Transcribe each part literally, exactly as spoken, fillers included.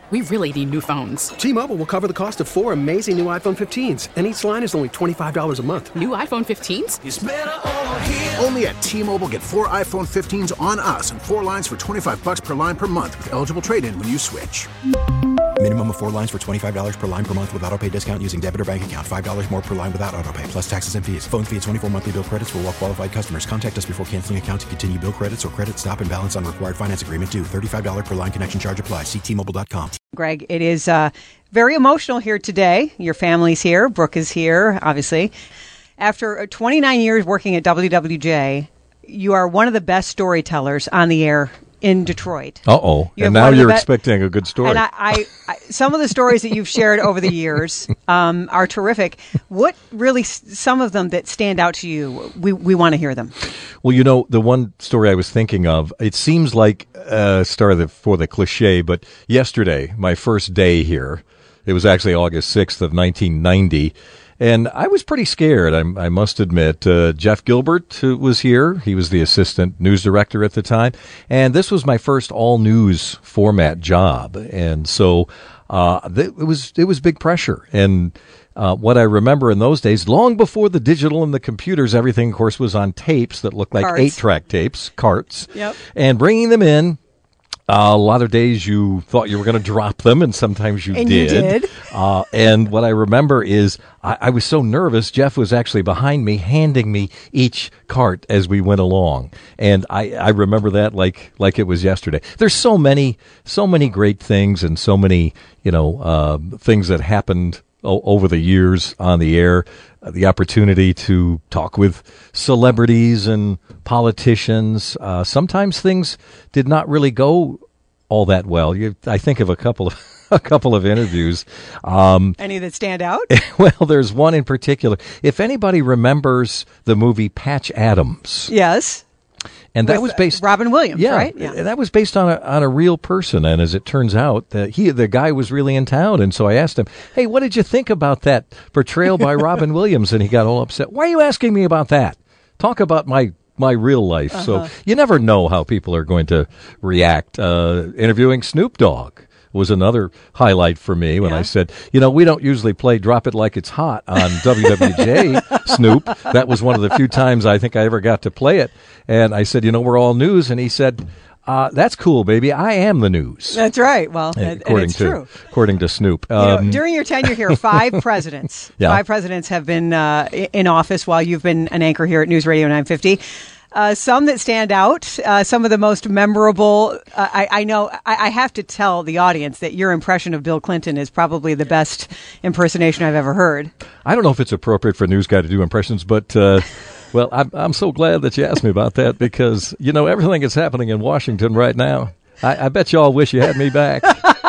we really need new phones. T-Mobile will cover the cost of four amazing new iPhone fifteens, and each line is only twenty-five dollars a month. New iPhone fifteens? It's better over here. Only at T-Mobile, get four iPhone fifteens on us and four lines for twenty-five dollars per line per month with eligible trade-in when you switch. Minimum of four lines for twenty-five dollars per line per month with autopay discount using debit or bank account. five dollars more per line without autopay, plus taxes and fees. Phone fee at twenty-four monthly bill credits for well-qualified customers. Contact us before canceling account to continue bill credits or credit stop and balance on required finance agreement due. thirty-five dollars per line connection charge applies. See T Mobile dot com. Greg, it is uh, very emotional here today. Your family's here. Brooke is here, obviously. After twenty-nine years working at W W J, you are one of the best storytellers on the air in Detroit. Uh-oh. You and now you're be- expecting a good story. And I, I, I, some of the stories that you've shared over the years um, are terrific. What really, some of them that stand out to you, we, we want to hear them. Well, you know, the one story I was thinking of, it seems like, uh, start of the, for the cliche, but yesterday, my first day here, it was actually August sixth of nineteen ninety, and I was pretty scared, I, I must admit. Uh, Jeff Gilbert uh, was here. He was the assistant news director at the time. And this was my first all-news format job. And so uh, th- it was it was big pressure. And uh, what I remember in those days, long before the digital and the computers, everything, of course, was on tapes that looked like Carts. eight-track tapes, carts. Yep. And bringing them in, Uh, a lot of days you thought you were going to drop them, and sometimes you and did. You did. Uh, and what I remember is I, I was so nervous. Jeff was actually behind me, handing me each cart as we went along, and I, I remember that like like it was yesterday. There's so many so many great things, and so many you know uh, things that happened o- over the years on the air. Uh, the opportunity to talk with celebrities and politicians. Uh, sometimes things did not really go all that well. You, I think of a couple of a couple of interviews. Um, Any that stand out? Well, there's one in particular. If anybody remembers the movie Patch Adams, Yes. and that With, was based uh, Robin Williams, yeah, right? Yeah, that was based on a on a real person, and as it turns out, that he the guy was really in town, and so I asked him, "Hey, what did you think about that portrayal by Robin Williams?" And he got all upset. Why are you asking me about that? Talk about my my real life. Uh-huh. So you never know how people are going to react. Uh, interviewing Snoop Dogg was another highlight for me when Yeah. I said, you know, we don't usually play Drop It Like It's Hot on W W J, Snoop. That was one of the few times I think I ever got to play it. And I said, you know, we're all news. And he said, uh, that's cool, baby. I am the news. That's right. Well, and, according and it's to, true. According to Snoop. You know, Um, during your tenure here, five presidents, Yeah. five presidents have been uh, i- in office while you've been an anchor here at News Radio nine fifty. Uh, some that stand out, uh, some of the most memorable. Uh, I, I know I, I have to tell the audience that your impression of Bill Clinton is probably the best impersonation I've ever heard. I don't know if it's appropriate for a news guy to do impressions, but, uh, well, I'm, I'm so glad that you asked me about that because, you know, everything that's happening in Washington right now, I, I bet you all wish you had me back.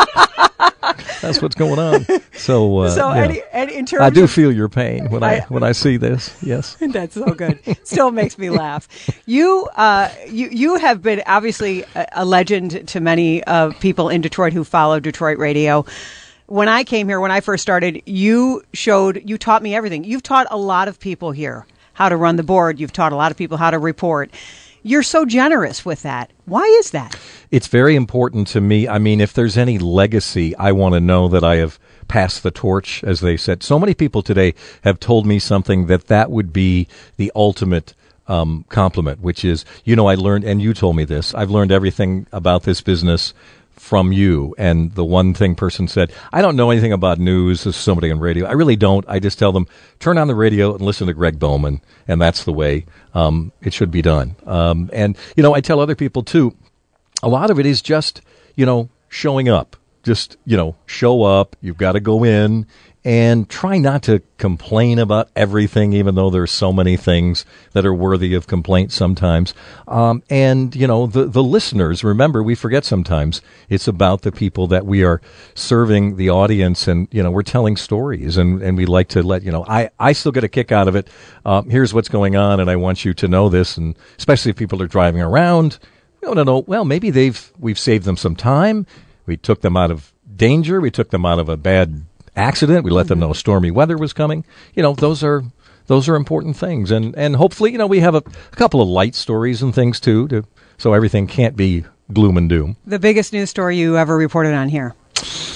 That's what's going on. So, uh, So, yeah. any, any, in terms I do of, feel your pain when I, I- when I see this. Yes. That's so good. Still makes me laugh. You, uh, you, you have been obviously a, a legend to many uh, people in Detroit who follow Detroit radio. When I came here, when I first started, you showed, you taught me everything. You've taught a lot of people here how to run the board. You've taught a lot of people how to report. You're so generous with that. Why is that? It's very important to me. I mean, if there's any legacy, I want to know that I have passed the torch, as they said. So many people today have told me something that that would be the ultimate um, compliment, which is, you know, I learned, and you told me this, I've learned everything about this business from you. And the one thing person said, I don't know anything about news. This is somebody on radio. I really don't. I just tell them, turn on the radio and listen to Greg Bowman. And that's the way um, it should be done. Um, and, you know, I tell other people, too, a lot of it is just, you know, showing up. Just, you know, show up. You've got to go in and try not to complain about everything, even though there's so many things that are worthy of complaint sometimes. Um, and, you know, the, the listeners, remember, we forget sometimes it's about the people that we are serving the audience and, you know, we're telling stories and, and we like to let, you know, I, I still get a kick out of it. Uh, here's what's going on and I want you to know this. And especially if people are driving around, we want to know, well, maybe they've, we've saved them some time. We took them out of danger. We took them out of a bad accident. We let them know stormy weather was coming. You know, those are those are important things. And and hopefully, you know, we have a, a couple of light stories and things, too, to, so everything can't be gloom and doom. The biggest news story you ever reported on here?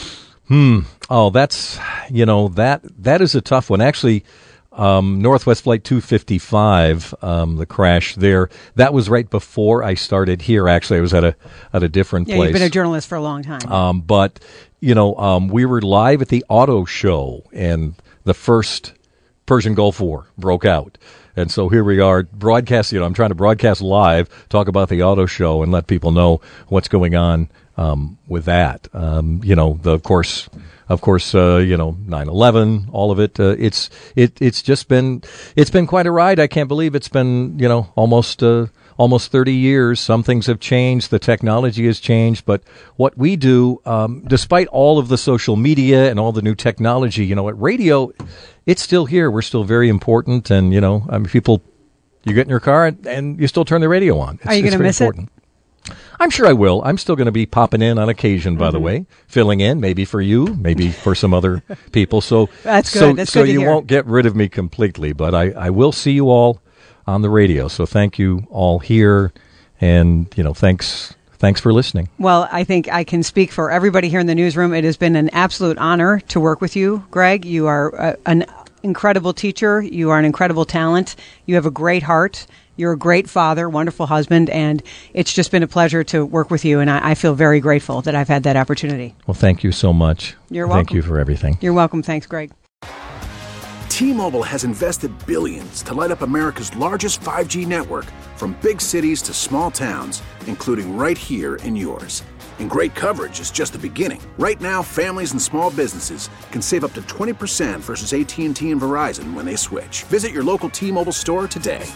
Hmm. Oh, that's, you know, that that is a tough one. Actually, um, Northwest Flight two fifty-five, um, the crash there, that was right before I started here. Actually, I was at a at a different Yeah, place. you've been a journalist for a long time. Um, but, you know, um, we were live at the auto show, and the first Persian Gulf War broke out. And so here we are broadcast, you know, I'm trying to broadcast live, talk about the auto show and let people know what's going on um, with that. Um, you know, the, of course, of course, uh, you know, nine eleven, all of it. Uh, it's it it's just been it's been quite a ride. I can't believe it's been, you know, almost uh, almost thirty years. Some things have changed. The technology has changed. But what we do, um, despite all of the social media and all the new technology, you know, at radio, it's still here. We're still very important. And, you know, I mean, people, you get in your car and, and you still turn the radio on. It's, Are you going to miss important. it? I'm sure I will. I'm still going to be popping in on occasion, by mm-hmm. the way, filling in, maybe for you, maybe for some other people. So that's good. So, that's so good to you hear. won't get rid of me completely, but I, I will see you all on the radio. So thank you all here, and you know, thanks thanks for listening. Well, I think I can speak for everybody here in the newsroom. It has been an absolute honor to work with you, Greg. You are uh, an incredible teacher. You are an incredible talent. You have a great heart. You're a great father, wonderful husband, and it's just been a pleasure to work with you, and I, I feel very grateful that I've had that opportunity. Well, thank you so much. You're welcome. Thank you for everything. You're welcome. Thanks, Greg. T-Mobile has invested billions to light up America's largest five G network, from big cities to small towns, including right here in yours. And great coverage is just the beginning. Right now, families and small businesses can save up to twenty percent versus A T and T and Verizon when they switch. Visit your local T-Mobile store today.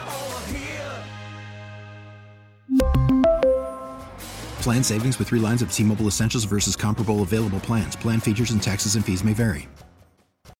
Plan savings with three lines of T-Mobile Essentials versus comparable available plans. Plan features and taxes and fees may vary.